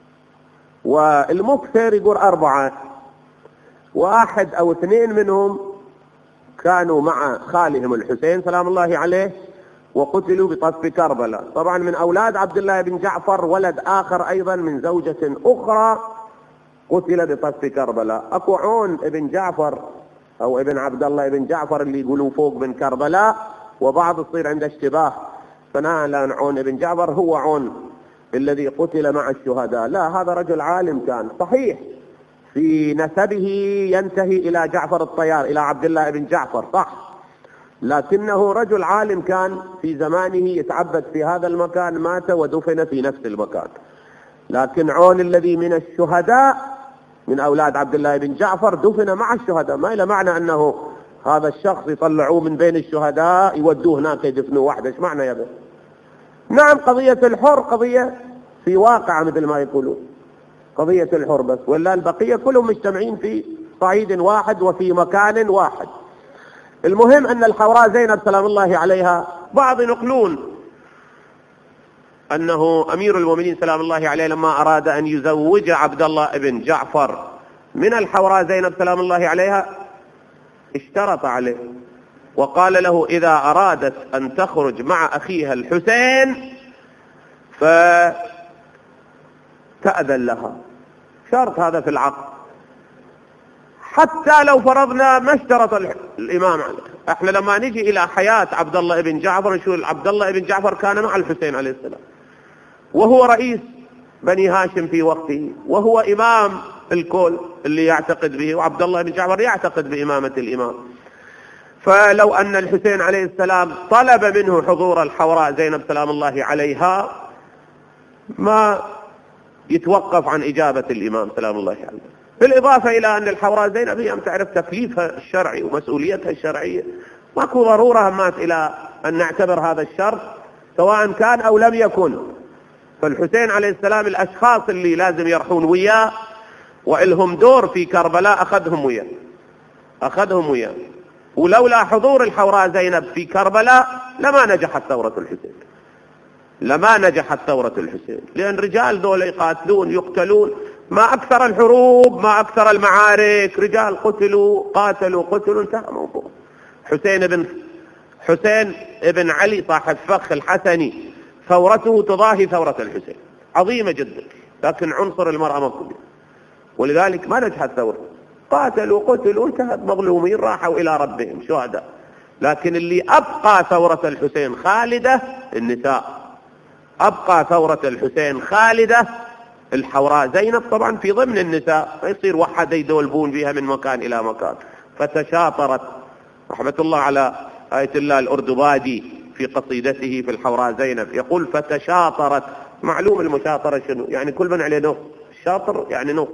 والمكثر يقول 4، 1 أو 2 منهم كانوا مع خالهم الحسين سلام الله عليه وقتلوا بطف كربلاء. طبعا من أولاد عبد الله بن جعفر ولد آخر أيضا من زوجة أخرى قتل بطف كربلاء. أكو عون ابن جعفر أو ابن عبد الله بن جعفر اللي يقولوا فوق من كربلاء، وبعض يصير عنده اشتباه فنال أن عون ابن جعفر هو عون الذي قتل مع الشهداء. لا، هذا رجل عالم كان صحيح في نسبه ينتهي إلى جعفر الطيار، إلى عبد الله بن جعفر، صح، لكنه رجل عالم كان في زمانه يتعبد في هذا المكان، مات ودفن في نفس المكان. لكن عون الذي من الشهداء من أولاد عبد الله بن جعفر دفن مع الشهداء، ما إلى معنى أنه هذا الشخص يطلعوه من بين الشهداء يودوه هناك يدفنوه وحده. ايش معنى يا بني؟ نعم، قضية الحر قضية في واقع مثل ما يقولون، قضية الحر بس، ولا البقية كلهم مجتمعين في صعيد واحد وفي مكان واحد. المهم أن الحوراء زينب سلام الله عليها، بعض ينقلون أنه أمير المؤمنين سلام الله عليه لما أراد أن يزوج عبد الله بن جعفر من الحوراء زينب سلام الله عليها اشترط عليه وقال له إذا أرادت أن تخرج مع أخيها الحسين فتأذن لها، شرط هذا في العقد. حتى لو فرضنا ما اشترط الإمام عليه. احنا لما نجي إلى حياة عبد الله بن جعفر نشوف عبد الله بن جعفر كان مع الحسين عليه السلام، وهو رئيس بني هاشم في وقته، وهو إمام الكل اللي يعتقد به، وعبد الله بن جعفر يعتقد بإمامة الإمام. فلو أن الحسين عليه السلام طلب منه حضور الحوراء زينب سلام الله عليها ما يتوقف عن إجابة الإمام سلام الله عليه. بالإضافة إلى أن الحوراء زينب هي تعرف تكليفها الشرعي ومسؤوليتها الشرعية، ماكو ضرورة همات إلى أن نعتبر هذا الشرط سواء كان أو لم يكن. فالحسين عليه السلام الأشخاص اللي لازم يرحون وياه وإلهم دور في كربلاء أخذهم وياه. ولولا حضور الحوراء زينب في كربلاء لما نجحت ثورة الحسين، لأن رجال دول يقاتلون يقتلون، ما أكثر الحروب ما أكثر المعارك، رجال قاتلوا انتهى موضوع. حسين ابن علي صاحب فخ الحسني ثورته تضاهي ثورة الحسين، عظيمة جدا، لكن عنصر المرأة مطلوب، ولذلك ما نجحت ثورة. قتلوا انتهت، مظلومين راحوا إلى ربهم شهداء. لكن اللي أبقى ثورة الحسين خالدة النساء، أبقى ثورة الحسين خالدة الحوراء زينب طبعا في ضمن النساء، ما يصير واحد يدولبون بها من مكان إلى مكان. فتشاطرت رحمة الله على آية الله الأردبادي في قصيدته في الحوراء زينب يقول فتشاطرت. معلوم المشاطرة شنو يعني؟ كل من عليه نص، الشاطر يعني نص.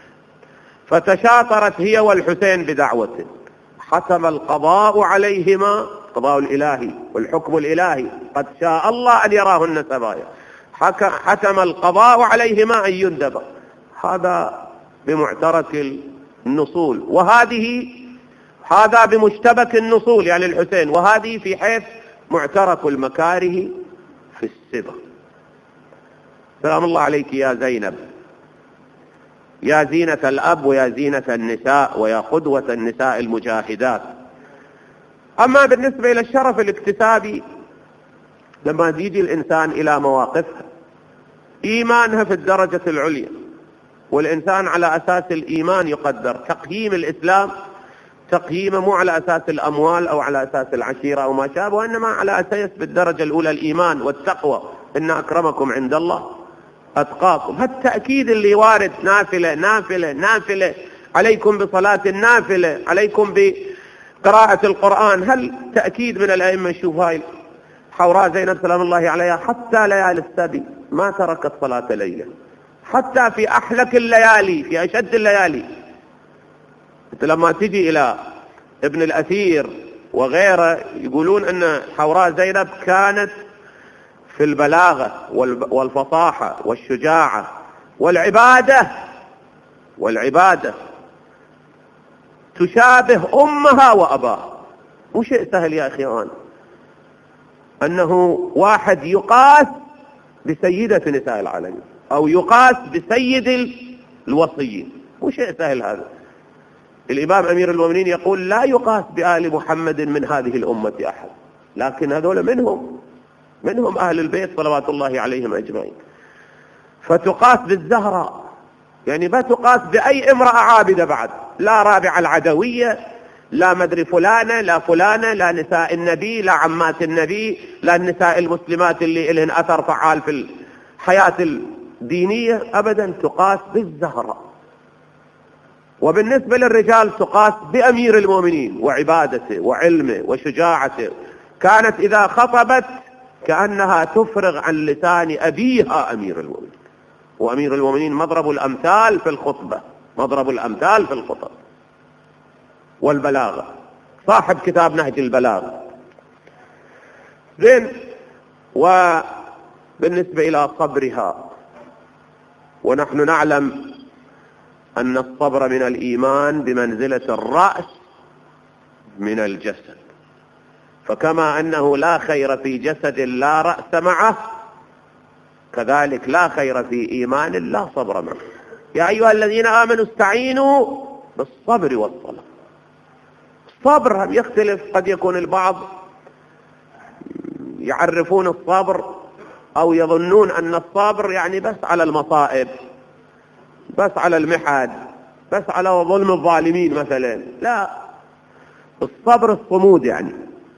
فتشاطرت هي والحسين بدعوة حكم القضاء عليهما، القضاء الإلهي والحكم الإلهي، قد شاء الله أن يراهن سبايا، حكم القضاء عليهما أن يندب. هذا بمعترك النصول، هذا بمشتبك النصول يعني الحسين، وهذه في حيث معترك المكاره في السبا. سلام الله عليك يا زينب، يا زينة الأب ويا زينة النساء ويا قدوة النساء المجاهدات. أما بالنسبة إلى الشرف الاكتسابي، لما يجي الإنسان إلى مواقفها إيمانها في الدرجة العليا، والإنسان على أساس الإيمان يقدر. تقييم الإسلام تقييمه مو على أساس الأموال أو على أساس العشيرة أو ما شابه، وإنما على أساس بالدرجة الأولى الإيمان والتقوى، إن أكرمكم عند الله أتقاكم. هالتأكيد اللي وارد نافلة نافلة نافلة، عليكم بصلاة النافلة، عليكم بقراءة القرآن، هل تأكيد من الأئمة. نشوف هاي حوراء زينب سلام الله عليها حتى ليالي السبي ما تركت صلاة ليلة، حتى في أحلك الليالي في أشد الليالي. لما تجي إلى ابن الأثير وغيره يقولون أن حوراء زينب كانت في البلاغة والفصاحة والشجاعة والعبادة تشابه أمها وأباها. مو شيء سهل يا أخوان أنه واحد يقاس بسيدة نساء العالمين أو يقاس بسيد الوصيين، مو شيء سهل هذا. الإمام أمير المؤمنين يقول لا يقاس بآل محمد من هذه الأمة أحد، لكن هذول منهم أهل البيت صلوات الله عليهم أجمعين. فتقاس بالزهراء، يعني ما تقاس بأي امرأة عابدة بعد، لا رابعة العدوية، لا مدري فلانة لا فلانة، لا نساء النبي، لا عمات النبي، لا النساء المسلمات اللي لهن أثر فعال في الحياة الدينية، أبدا تقاس بالزهراء. وبالنسبة للرجال تقاس بأمير المؤمنين وعبادته وعلمه وشجاعته. كانت إذا خطبت كأنها تفرغ عن لسان أبيها أمير المؤمنين، وأمير المؤمنين مضرب الأمثال في الخطبة، مضرب الأمثال في الخطب والبلاغة، صاحب كتاب نهج البلاغة. زين. وبالنسبة إلى صبرها، ونحن نعلم أن الصبر من الإيمان بمنزلة الرأس من الجسد، فكما أنه لا خير في جسد لا رأس معه، كذلك لا خير في إيمان لا صبر معه. يا أيها الذين آمنوا استعينوا بالصبر والصلاة. الصبر هم يختلف، قد يكون البعض يعرفون الصبر أو يظنون أن الصبر يعني بس على المصائب، بس على المحن، بس على ظلم الظالمين مثلا، لا، الصبر الصمود يعني.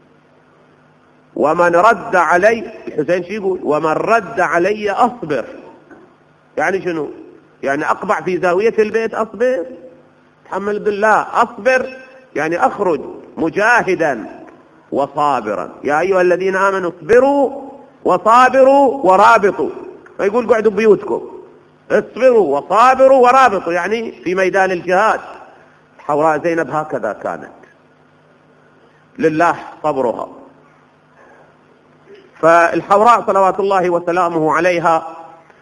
ومن رد علي، الحسين شو يقول؟ ومن رد علي أصبر. يعني شنو؟ يعني أقبع في زاوية البيت أصبر؟ تحمل بالله. أصبر يعني أخرج مجاهدا وصابرا. يا أيها الذين آمنوا اصبروا وصابروا ورابطوا. ما يقول قعدوا ببيوتكم، اصبروا وصابروا ورابطوا، يعني في ميدان الجهاد. الحوراء زينب هكذا كانت، لله صبرها. فالحوراء صلوات الله وسلامه عليها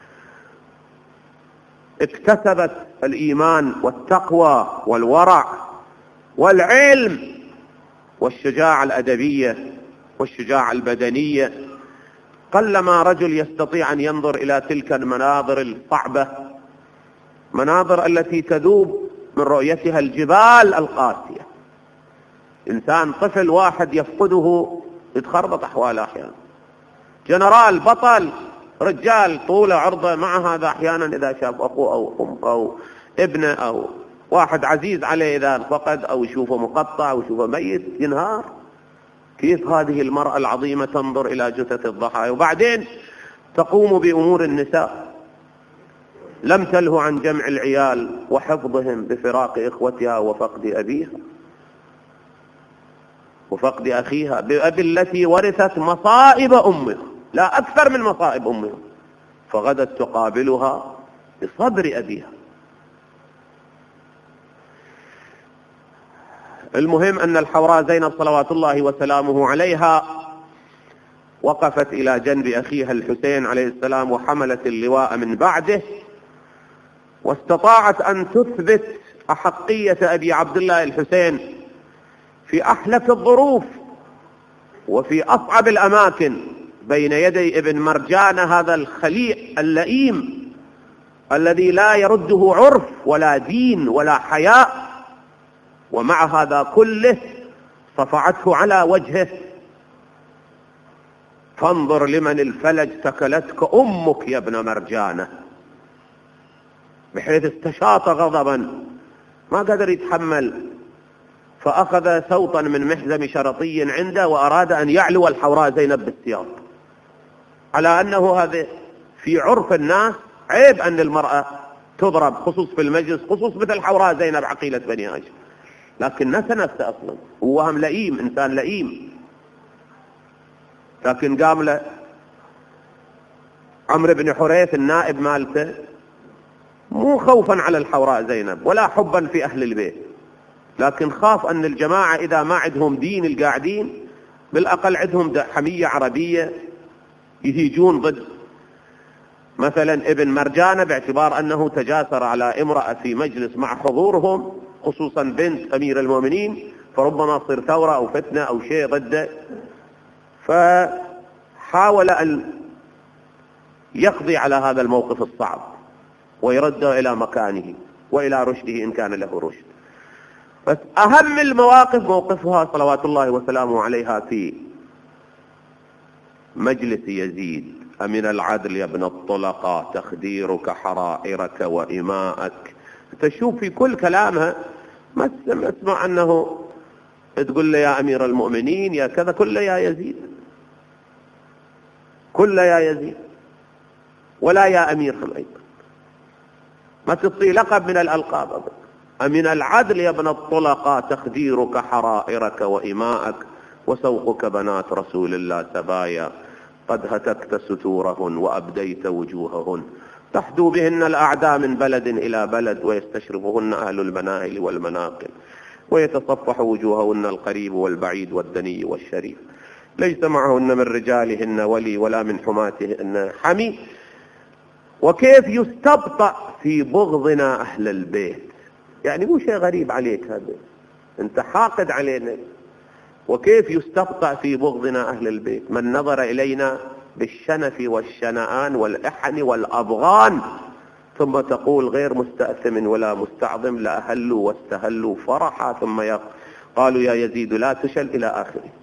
اكتسبت الإيمان والتقوى والورع والعلم والشجاعة الأدبية والشجاعة البدنية. قلما رجل يستطيع أن ينظر إلى تلك المناظر الصعبة، مناظر التي تذوب من رؤيتها الجبال القاسية. إنسان طفل واحد يفقده يتخربط أحواله أحيانا. جنرال بطل رجال طوله عرضه، مع هذا أحيانا إذا شاف أخوه أو أم أو ابنه أو واحد عزيز عليه إذا فقد أو يشوفه مقطع أو يشوفه ميت ينهار. كيف هذه المرأة العظيمة تنظر إلى جثث الضحايا؟ وبعدين تقوم بأمور النساء، لم تله عن جمع العيال وحفظهم بفراق إخوتها وفقد أبيها وفقد أخيها، بأبي التي ورثت مصائب أمها، لا أكثر من مصائب أمها، فغدت تقابلها بصبر أبيها. المهم أن الحوراء زينب صلوات الله وسلامه عليها وقفت إلى جنب أخيها الحسين عليه السلام وحملت اللواء من بعده، واستطاعت أن تثبت أحقية أبي عبد الله الحسين في أحلك الظروف وفي أصعب الأماكن بين يدي ابن مرجانة، هذا الخليع اللئيم الذي لا يرده عرف ولا دين ولا حياء. ومع هذا كله صفعته على وجهه. فانظر لمن الفلج ثكلتك أمك يا ابن مرجانة، بحيث استشاط غضبا ما قدر يتحمل، فأخذ سوطا من محزم شرطي عنده وأراد أن يعلو الحوراء زينب بالسياط، على أنه هذا في عرف الناس عيب أن المرأة تضرب، خصوص في المجلس، خصوص مثل الحوراء زينب عقيلة بني هاشم. لكن نسى نفسه أصلا، هو هم لئيم، إنسان لئيم. لكن قام له عمرو بن حريث النائب مالته، مو خوفا على الحوراء زينب ولا حبا في أهل البيت، لكن خاف أن الجماعة إذا ما عندهم دين القاعدين بالأقل عندهم حمية عربية يهيجون ضد مثلا ابن مرجانة، باعتبار أنه تجاسر على امرأة في مجلس مع حضورهم، خصوصا بنت أمير المؤمنين، فربما تصير ثورة أو فتنة أو شيء ضده. فحاول أن يقضي على هذا الموقف الصعب ويرده إلى مكانه وإلى رشده إن كان له رشد. بس أهم المواقف موقفها صلوات الله وسلامه عليها في مجلس يزيد. أمن العدل يا ابن الطلقاء تخديرك حرائرك وإماءك. تشوف في كل كلامها ما اسمع أنه تقول له يا أمير المؤمنين يا كذا، كله يا يزيد، كله يا يزيد، ولا يا أمير حميد، ما تعطي لقب من الألقاب. أمن العدل يا ابن الطلقاء تخديرك حرائرك وإماءك وسوقك بنات رسول الله سبايا قد هتكت ستورهن وأبديت وجوههن تحدو بهن الأعداء من بلد إلى بلد ويستشرفهن أهل المناهل والمناقل ويتصفح وجوههن القريب والبعيد والدني والشريف ليس معهن من رجالهن ولي ولا من حماتهن حمي. وكيف يستبطأ في بغضنا أهل البيت، يعني مو شيء غريب عليك هذا، أنت حاقد علينا. وكيف يستبطأ في بغضنا أهل البيت من نظر إلينا بالشنف والشنآن والإحن والأبغان ثم تقول غير مستأثم ولا مستعظم لأهلوا واستهلوا فرحا ثم قالوا يا يزيد لا تشل إلى آخره.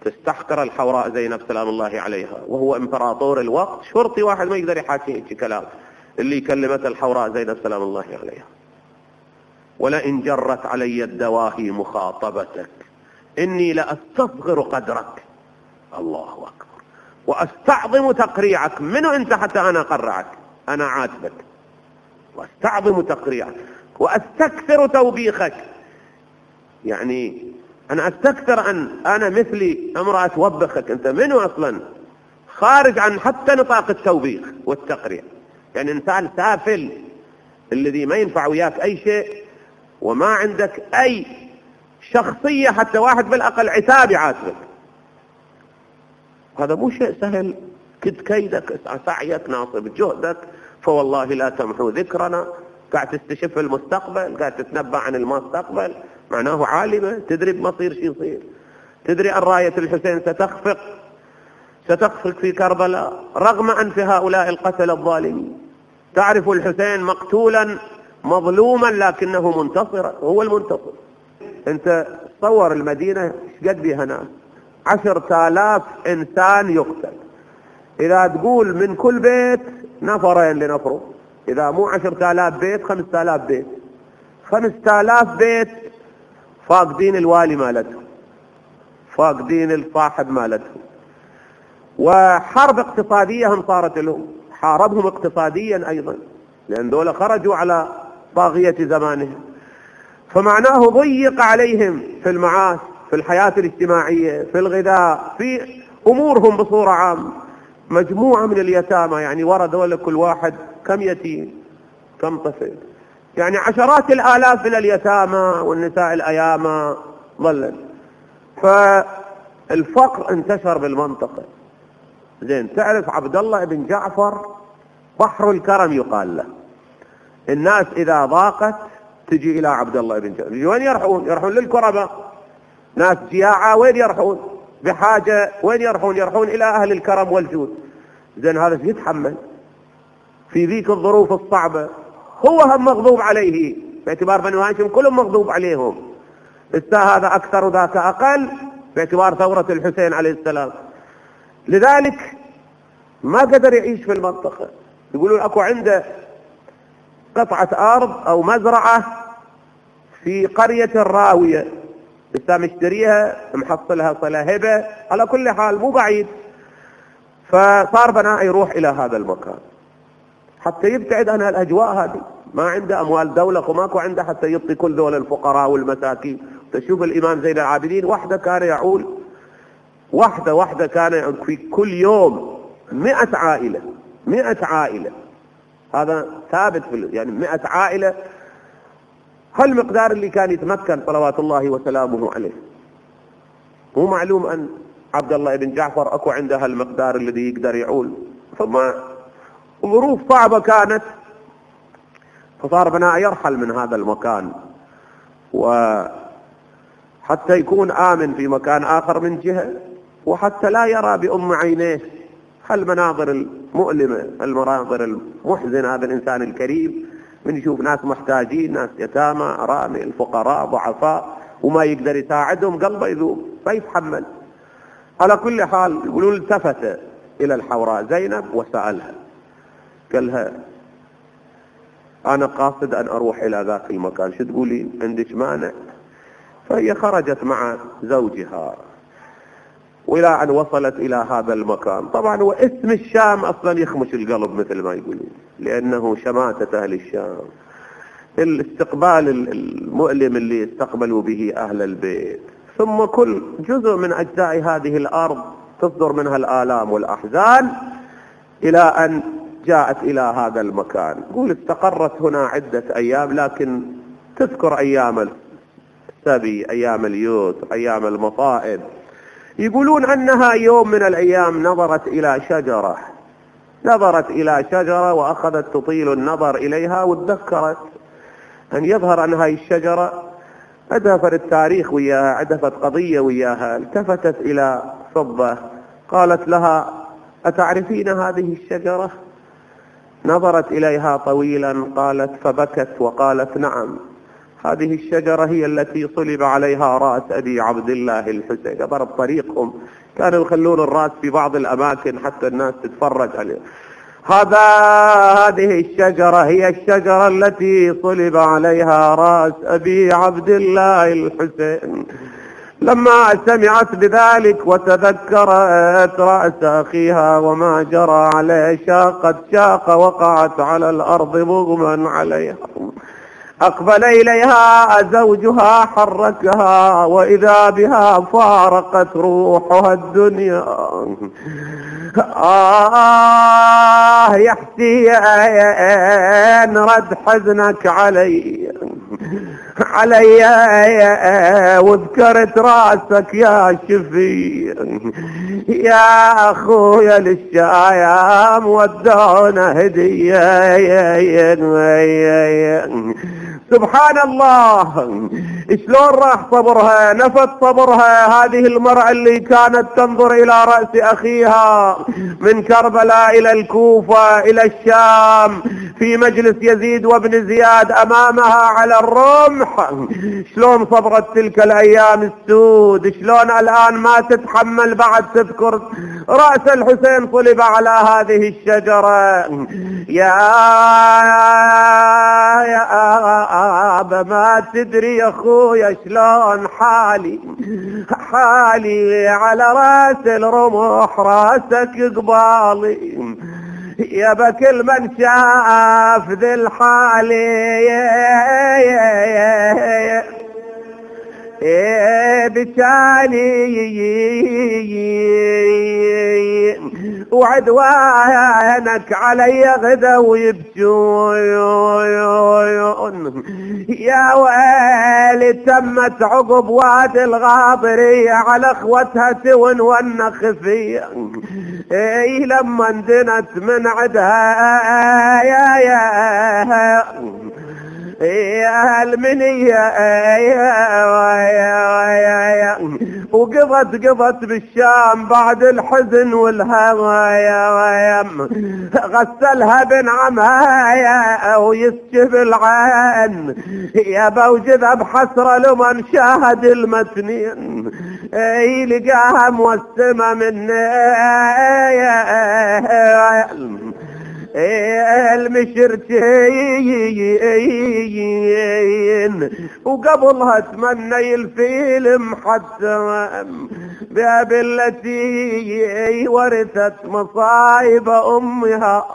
تستحقر الحوراء زينب سلام الله عليها وهو امبراطور الوقت، شرطي واحد ما يقدر يحاكي هيك كلام اللي كلمت الحوراء زينب سلام الله عليها. ولئن جرت علي الدواهي مخاطبتك إني لأستصغر قدرك، الله أكبر، وأستعظم تقريعك. منو أنت حتى أنا أقرعك؟ أنا عاتبك، وأستعظم تقريعك وأستكثر توبيخك. يعني أنا أستكثر أن أنا مثلي امرأة توبخك، أنت منو أصلا؟ خارج عن حتى نطاق التوبيخ والتقريع، يعني إنسان سافل الذي ما ينفع وياك أي شيء وما عندك أي شخصية حتى واحد بالأقل عتاب يعاتبك. هذا مو شيء سهل. كد كيدك، سعيك، ناصب جهدك، فوالله لا تمحو ذكرنا. قاعد تستشف المستقبل، قاعد تتنبأ عن المستقبل، معناه عالمة، تدري بمصير شي يصير، تدري أن راية الحسين ستخفق في كربلاء رغم أنف هؤلاء القتل الظالمين. تعرف الحسين مقتولا مظلوما لكنه منتصرا، هو المنتصر. انت تصور المدينة قد بها ناس، 10,000 إنسان يقتل. إذا تقول من كل بيت نفرين لنفره، إذا مو 10,000 بيت 5,000 بيت، 5,000 بيت فاقدين الوالي مالتهم، فاقدين الصاحب مالتهم. وحرب اقتصادية هم صارت لهم، حاربهم اقتصاديا أيضا، لأن دولة خرجوا على طاغية زمانهم. فمعناه ضيق عليهم في المعاش، في الحياة الاجتماعية، في الغذاء، في أمورهم بصورة عامة. مجموعة من اليتامى، يعني ورا دولة كل واحد كم يتيم، كم طفل، يعني عشرات الآلاف من اليتامى والنساء الأيامى ظلت. فالفقر انتشر بالمنطقة. زين، تعرف عبد الله بن جعفر بحر الكرم يقال له. الناس إذا ضاقت تجي إلى عبد الله بن جعفر. وين يرحون؟ يرحون للكرماء. ناس جياعة وين يرحون؟ بحاجة وين يرحون؟ يرحون إلى أهل الكرم والجود. زين، هذا يتحمل في ذيك الظروف الصعبة. هو هم مغضوب عليه، باعتبار بنو هاشم كلهم مغضوب عليهم، هذا أكثر وذاك أقل، باعتبار ثورة الحسين عليه السلام. لذلك ما قدر يعيش في المنطقة. يقولون أكو عنده قطعة أرض أو مزرعة في قرية الراوية، مشتريها محصلها صلة هبة، على كل حال مو بعيد. فصار بناء يروح إلى هذا المكان حتى يبتعد عن الأجواء هذه. ما عنده أموال دولة وماكو عنده حتى يعطي كل دول الفقراء والمساكين. تشوف الإمام زين العابدين وحده كان يعول، وحده كان يعول في كل يوم 100 عائلة، 100 عائلة. هذا ثابت يعني 100 عائلة، هالمقدار اللي كان يتمكن صلوات الله وسلامه عليه. مو معلوم أن عبد الله بن جعفر أكو عنده هالمقدار الذي يقدر يعول. ثم ظروف صعبة كانت، فصار بناء يرحل من هذا المكان وحتى يكون آمن في مكان آخر من جهة، وحتى لا يرى بأم عينيه هالمناظر المؤلمة، المناظر المحزنة. هذا الإنسان الكريم من يشوف ناس محتاجين، ناس يتامى، أرامل، فقراء، ضعفاء، وما يقدر يساعدهم، قلبه يذوب، ما يتحمل. على كل حال يقولون التفت إلى الحوراء زينب وسألها، قالها أنا قاصد أن أروح إلى ذاك المكان، شو تقولين؟ عندك مانع؟ فهي خرجت مع زوجها وإلى أن وصلت إلى هذا المكان. طبعا هو اسم الشام أصلا يخمش القلب مثل ما يقولون، لأنه شماتة أهل الشام، الاستقبال المؤلم اللي استقبلوا به أهل البيت. ثم كل جزء من أجزاء هذه الأرض تصدر منها الآلام والأحزان إلى أن جاءت إلى هذا المكان. يقول استقرت هنا عدة أيام، لكن تذكر أيام السبي، أيام اليوس، أيام المصائب. يقولون أنها يوم من الأيام نظرت إلى شجرة وأخذت تطيل النظر إليها، وتذكرت أن يظهر أن هاي الشجرة عندها التاريخ وياها، عندها قضية وياها. التفتت إلى فضة قالت لها أتعرفين هذه الشجرة؟ نظرت إليها طويلا، قالت فبكت وقالت نعم. هذه الشجرة هي التي صلب عليها رأس أبي عبد الله الحسين. ضرب طريقهم، كانوا يخلون الرأس في بعض الأماكن حتى الناس تتفرج عليه. هذه الشجرة هي الشجرة التي صلب عليها رأس أبي عبد الله الحسين. لما سمعت بذلك وتذكرت رأس أخيها وما جرى عليه شاق وقعت على الأرض مغمى عليها. أقبل إليها زوجها حركها وإذا بها فارقت روحها الدنيا. يا حسين رد حزنك علي وذكرت راسك يا شفي يا أخويا للشايم ودعونا هدية. سبحان الله، شلون راح صبرها، نفت صبرها هذه المرأة اللي كانت تنظر إلى رأس أخيها من كربلاء إلى الكوفة إلى الشام في مجلس يزيد وابن زياد أمامها على الرمح. شلون صبرت تلك الأيام السود، شلون الآن ما تتحمل بعد تذكر رأس الحسين صلب على هذه الشجرة. يا ما تدري يا أخويا شلون حالي على رأس الرمح رأسك قبالي. يا بكل من شاف ذي الحالي بتالي وعدوانك علي غدا ويبكون. يا ويلي تمت عقب وادي الغاضرية على اخوتها تون والنخفية لما اندنت من عدها يا المنية وقضت بالشام بعد الحزن والهوى. غسلها بن عمها ويسكب العين يا بوجذها بحسرة لمن شاهد المتنين يلقاها موسمة من المشركين وقبلها تمنى الفيلم حتى باب التي ورثت مصايب أمها.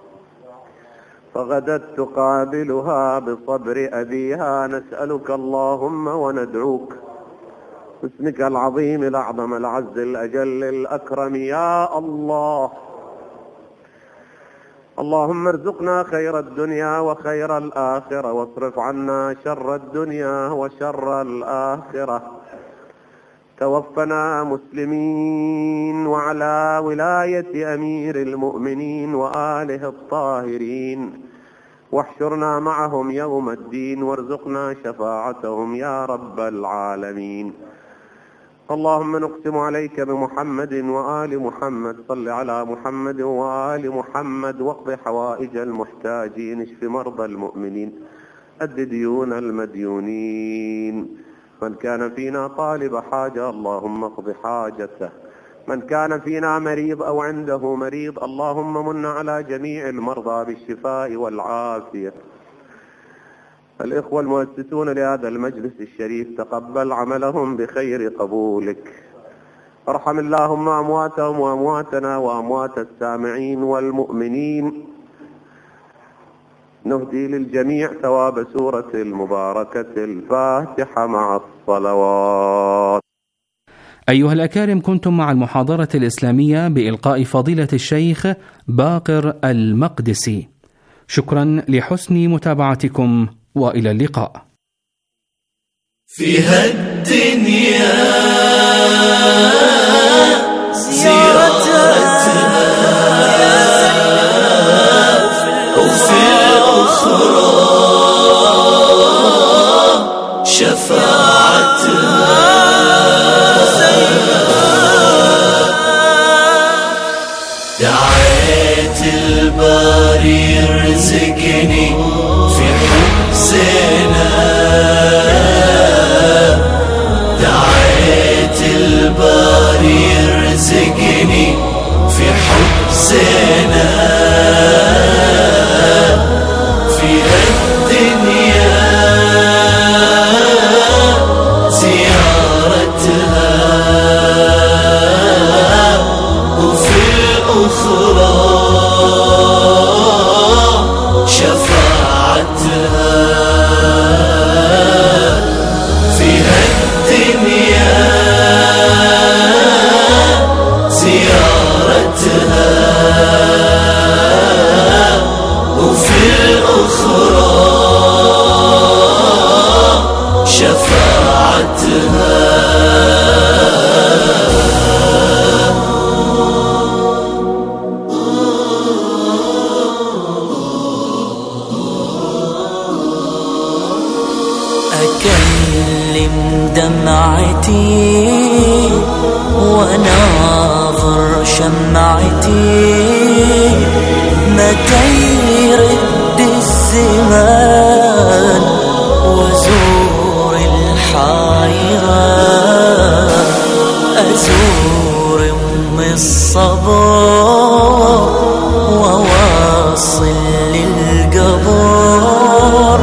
فغدت تقابلها بصبر أبيها. نسألك اللهم وندعوك باسمك العظيم الأعظم العز الأجل الأكرم يا الله. اللهم ارزقنا خير الدنيا وخير الآخرة واصرف عنا شر الدنيا وشر الآخرة. توفنا مسلمين وعلى ولاية أمير المؤمنين وآله الطاهرين، واحشرنا معهم يوم الدين وارزقنا شفاعتهم يا رب العالمين. اللهم نقسم عليك بمحمد وآل محمد، صل على محمد وآل محمد، واقض حوائج المحتاجين، اشف مرضى المؤمنين، أد ديون المديونين. من كان فينا طالب حاجة اللهم اقض حاجته. من كان فينا مريض أو عنده مريض اللهم من على جميع المرضى بالشفاء والعافية. الإخوة المؤسسون لهذا المجلس الشريف تقبل عملهم بخير قبولك. ارحم اللهم أمواتهم وأمواتنا وأموات السامعين والمؤمنين. نهدي للجميع ثواب سورة المباركة الفاتحة مع الصلوات. أيها الأكارم، كنتم مع المحاضرة الإسلامية بإلقاء فضيلة الشيخ باقر المقدسي. شكرا لحسن متابعتكم وإلى اللقاء. في هالدنيا زيارتها وفي الأخرى شفاعتها. دعيت الباري يرزقني في حسنها دمعتي متى يرد الزمان وزور الحيرة، أزور أم الصبر وواصل للقبر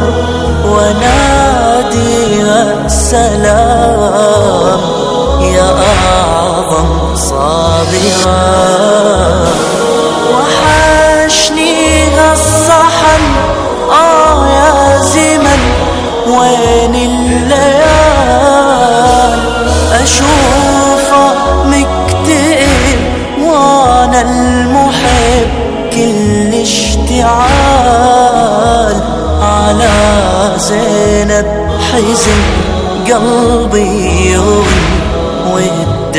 وناديها السلام يا أعظم صابرة. وحشنيها الصحن يا زمن وين الليال، أشوفه مكتئب وانا المحب كل اشتعال، على زينب حزن قلبي يغن ود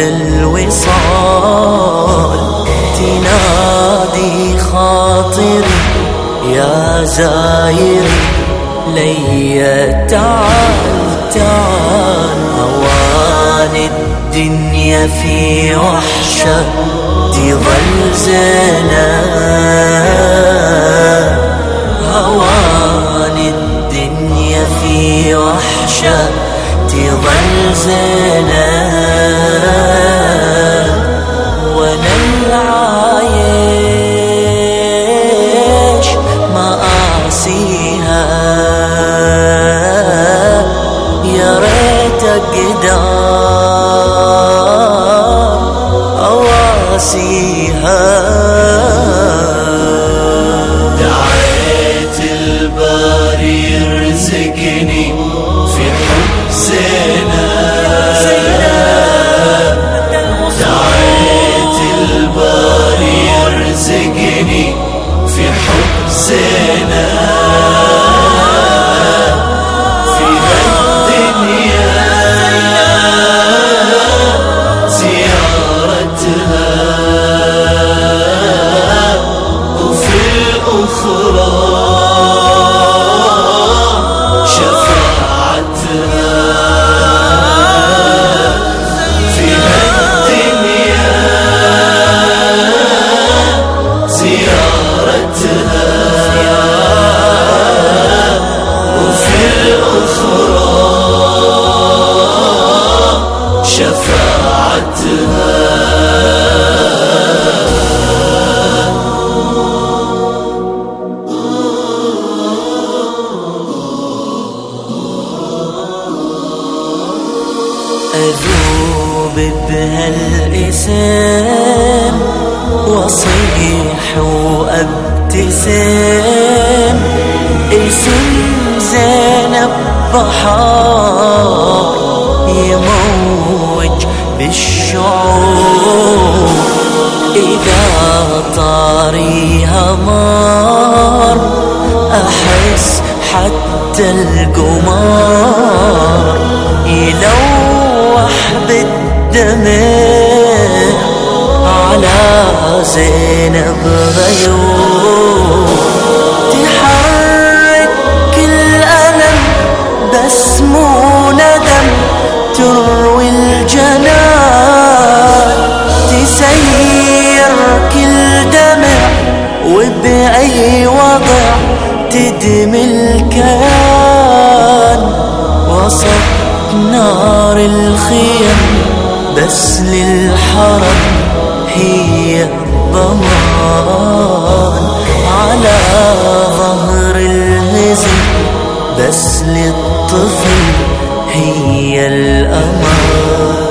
الوصال، تنادي خاطري يا زايري ليا تعال تعال. هوان الدنيا في وحشة تظل زينة، هوان الدنيا في وحشة تظل زينة، وانا العايش ما آسيها، يا ريت اقدر اواسيها. دعيت الباري يرزقني في حب زينب، دعيت الباري يرزقني في حب زينب، في هالدنيا زيارتها وفي الأخرى شفاعتها، في هالدنيا زيارتها وفي الأخرى شفاعتها. أذوب بهالاسم وصيح وابتسم، اسم زينب بحار يموج بالشعور، إذا طاريها مار أحس حتى القمار يلوح بالدمع على زينب غيور، تحرك الألم بس مو ندم، تروي الجنان تسير كل دمع، وبأي وضع تدمي الكيان، وسط نار الخيم بس للحرم هي الضمان، على ظهر الهزم بس للطفل هي الأمان.